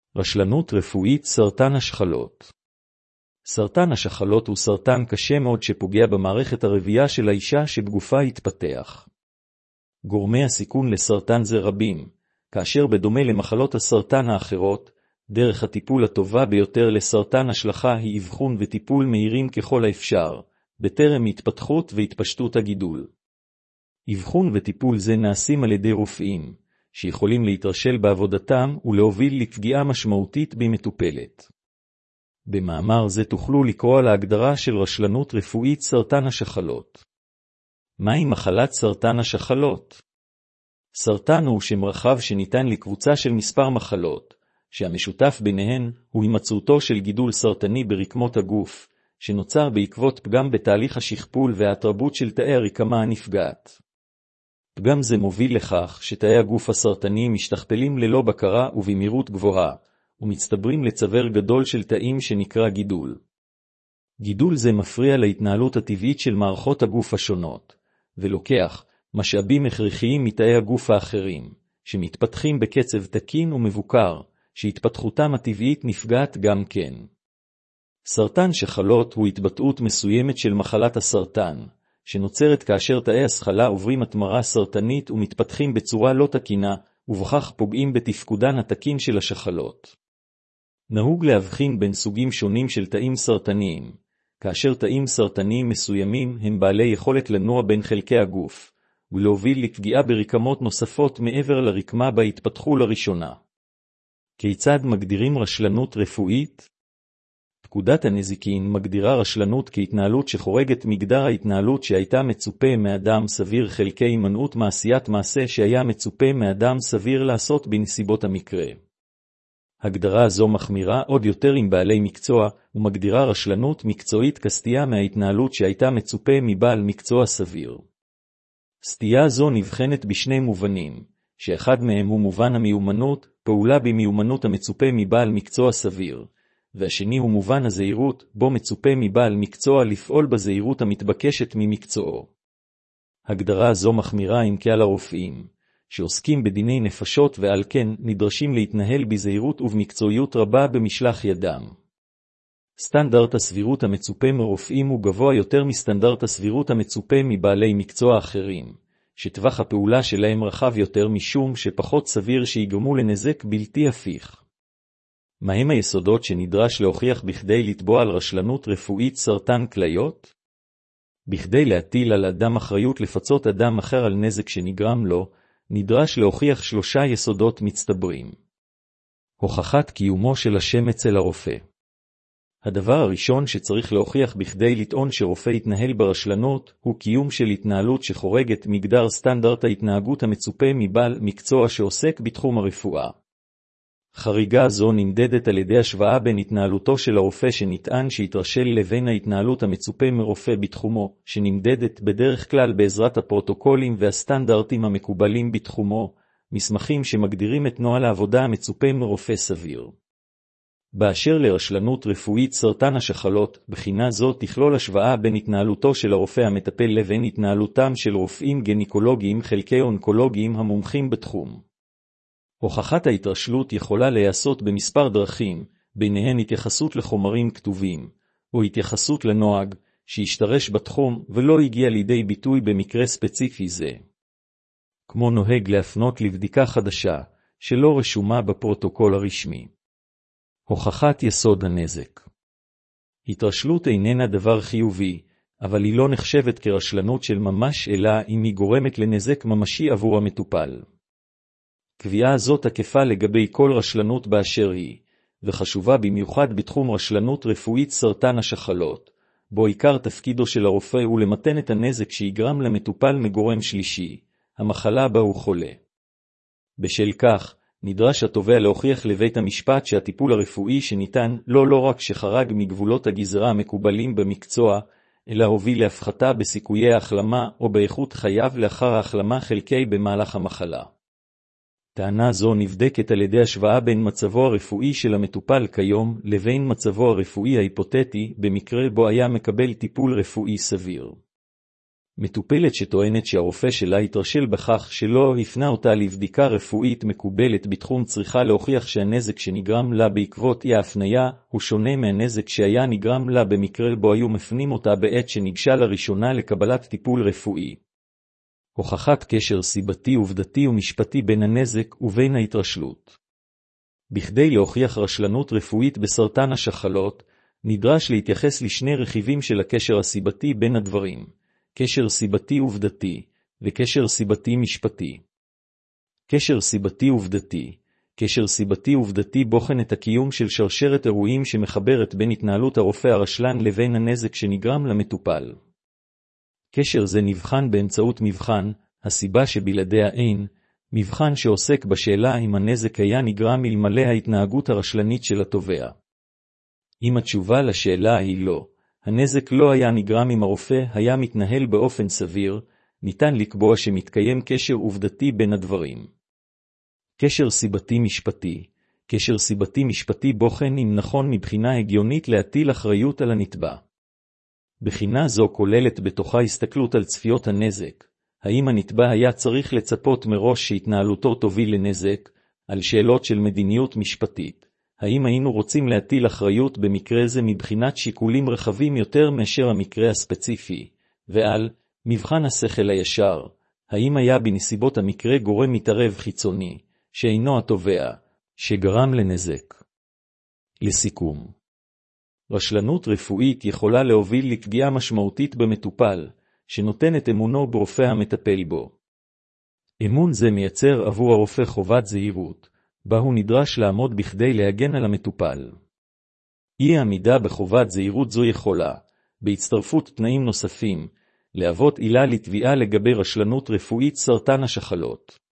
רשלנות רפואית סרטן השחלות. סרטן השחלות הוא סרטן קשה מאוד שפוגע במערכת הרבייה של האישה שבגופה התפתח. גורמי הסיכון לסרטן זה רבים, כאשר בדומה למחלות הסרטן האחרות, דרך הטיפול הטובה ביותר לסרטן השלחה היא אבחון וטיפול מהירים ככל האפשר, בטרם התפתחות והתפשטות הגידול. אבחון וטיפול זה נעשים על ידי רופאים, שיכולים להתרשל בעבודתם ולהוביל לפגיעה משמעותית במטופלת. במאמר זה תוכלו לקרוא על ההגדרה של רשלנות רפואית סרטן השחלות. מהי מחלת סרטן השחלות? סרטן הוא שם רחב שניתן לקבוצה של מספר מחלות, שהמשותף ביניהן הוא הימצאותו של גידול סרטני ברקמות הגוף, שנוצר בעקבות פגם בתהליך השכפול וההתרבות של תאי הרקמה הנפגעת. פגם זה מוביל לכך שתאי הגוף הסרטניים משתכפלים ללא בקרה ובמהירות גבוהה, ומצטברים לצבר גדול של תאים שנקרא גידול. גידול זה מפריע להתנהלות הטבעית של מערכות הגוף השונות, ולוקח משאבים הכרחיים מתאי הגוף האחרים, שמתפתחים בקצב תקין ומבוקר, שהתפתחותם הטבעית נפגעת גם כן. סרטן שחלות הוא התבטאות מסוימת של מחלת הסרטן, שנוצרת כאשר תאי השחלה עוברים התמרה סרטנית ומתפתחים בצורה לא תקינה, ובכך פוגעים בתפקודן התקין של השחלות. נהוג להבחין בין סוגים שונים של תאים סרטניים, כאשר תאים סרטניים מסוימים הם בעלי יכולת לנוע בין חלקי הגוף, ולהוביל לפגיעה ברקמות נוספות מעבר לרקמה בה התפתחו לראשונה. כיצד מגדירים רשלנות רפואית? פקודת הנזיקין מגדירה רשלנות כהתנהלות שחורגת מגדר ההתנהלות שהייתה מצופה מאדם סביר חלקי הימנעות מעשיית מעשה שהיה מצופה מאדם סביר לעשות בנסיבות המקרה. הגדרה זו מחמירה עוד יותר עם בעלי מקצוע, ומגדירה רשלנות מקצועית כסטייה מההתנהלות שהייתה מצופה מבעל מקצוע סביר. סטייה זו נבחנת בשני מובנים, שאחד מהם הוא מובן המיומנות, פעולה במיומנות המצופה מבעל מקצוע סביר, והשני הוא מובן הזהירות, בו מצופה מבעל מקצוע לפעול בזהירות המתבקשת ממקצועו. הגדרה זו מחמירה עם כלל הרופאים, שעוסקים בדיני נפשות ועל כן נדרשים להתנהל בזהירות ובמקצועיות רבה במשלח ידם. סטנדרט הסבירות המצופה מרופאים הוא גבוה יותר מסטנדרט הסבירות המצופה מבעלי מקצוע אחרים, שטווח הפעולה שלהם רחב יותר משום שפחות סביר שיגרמו לנזק בלתי הפיך. מהם היסודות שנדרש להוכיח בכדי לתבוע על רשלנות רפואית סרטן כליות? בכדי להטיל על אדם אחריות לפצות אדם אחר על נזק שנגרם לו, נדרש להוכיח 3 יסודות מצטברים. הוכחת קיומו של השם אצל הרופא. הדבר הראשון שצריך להוכיח בכדי לטעון שרופא יתנהל ברשלנות, הוא קיום של התנהלות שחורגת מגדר סטנדרט ההתנהגות המצופה מבעל מקצוע שעוסק בתחום הרפואה. חריגה זו נמדדת על ידי השוואה בין התנהלותו של הרופא שנטען שהתרשל לבין ההתנהלות המצופה מרופא בתחומו, שנמדדת בדרך כלל בעזרת הפרוטוקולים והסטנדרטים המקובלים בתחומו, מסמכים שמגדירים את נוהל העבודה המצופה מרופא סביר. באשר לרשלנות רפואית סרטן השחלות, בחינה זו תכלול השוואה בין התנהלותו של הרופא המטפל לבין התנהלותם של רופאים גניקולוגיים חלקי אונקולוגיים המומחים בתחום. הוכחת ההתרשלות יכולה להיעשות במספר דרכים, ביניהן התייחסות לחומרים כתובים, או התייחסות לנוהג, שהשתרש בתחום ולא הגיע לידי ביטוי במקרה ספציפי זה. כמו נוהג להפנות לבדיקה חדשה, שלא רשומה בפרוטוקול הרשמי. הוכחת יסוד הנזק. התרשלות איננה דבר חיובי, אבל היא לא נחשבת כרשלנות של ממש אלא אם היא גורמת לנזק ממשי עבור המטופל. קביעה זו תקפה לגבי כל רשלנות באשר היא, וחשובה במיוחד בתחום רשלנות רפואית סרטן השחלות, בו עיקר תפקידו של הרופא הוא למתן את הנזק שיגרם למטופל מגורם שלישי, המחלה בה הוא חולה. בשל כך, נדרש התובע להוכיח לבית המשפט שהטיפול הרפואי שניתן לא רק שחרג מגבולות הגזרה המקובלים במקצוע, אלא הוביל להפחתה בסיכויי ההחלמה או באיכות חייו לאחר ההחלמה חלקי במהלך המחלה. טענה זו נבדקת על ידי השוואה בין מצבו הרפואי של המטופל כיום לבין מצבו הרפואי ההיפותטי במקרה בו היה מקבל טיפול רפואי סביר. מטופלת שטוענת שהרופא שלה התרשל בכך שלא הפנה אותה לבדיקה רפואית מקובלת בתחום צריכה להוכיח שהנזק שנגרם לה בעקבות אי ההפניה הוא שונה מהנזק שהיה נגרם לה במקרה בו היו מפנים אותה בעת שניגשה לראשונה לקבלת טיפול רפואי. הוכחת קשר סיבתי עובדתי ומשפטי בין הנזק ובין ההתרשלות. בכדי להוכיח רשלנות רפואית בסרטן השחלות, נדרש להתייחס לשני רכיבים של הקשר הסיבתי בין הדברים, קשר סיבתי עובדתי וקשר סיבתי משפטי. קשר סיבתי עובדתי. קשר סיבתי עובדתי בוחן את הקיום של שרשרת אירועים שמחברת בין התנהלות הרופא הרשלן לבין הנזק שנגרם למטופל. קשר זה נבחן באמצעות מבחן, הסיבה שבלעדיה אין, מבחן שעוסק בשאלה אם הנזק היה נגרם אלמלא ההתנהגות הרשלנית של התובע. אם התשובה לשאלה היא לא, הנזק לא היה נגרם אם הרופא היה מתנהל באופן סביר, ניתן לקבוע שמתקיים קשר עובדתי בין הדברים. קשר סיבתי משפטי. קשר סיבתי משפטי בוחן אם נכון מבחינה הגיונית להטיל אחריות על הנתבע. בחינה זו כוללת בתוכה הסתכלות על צפיות הנזק, האם הנתבע היה צריך לצפות מראש שהתנהלותו תוביל לנזק, על שאלות של מדיניות משפטית, האם היינו רוצים להטיל אחריות במקרה זה מבחינת שיקולים רחבים יותר מאשר המקרה הספציפי, ועל מבחן השכל הישר, האם היה בנסיבות המקרה גורם מתערב חיצוני, שאינו התובע, שגרם לנזק. לסיכום, רשלנות רפואית יכולה להוביל לפגיעה משמעותית במטופל, שנותן את אמונו ברופא המטפל בו. אמון זה מייצר עבור הרופא חובת זהירות, בה הוא נדרש לעמוד בכדי להגן על המטופל. אי עמידה בחובת זהירות זו יכולה, בהצטרפות תנאים נוספים, להוות עילה לתביעה לגבי רשלנות רפואית סרטן השחלות.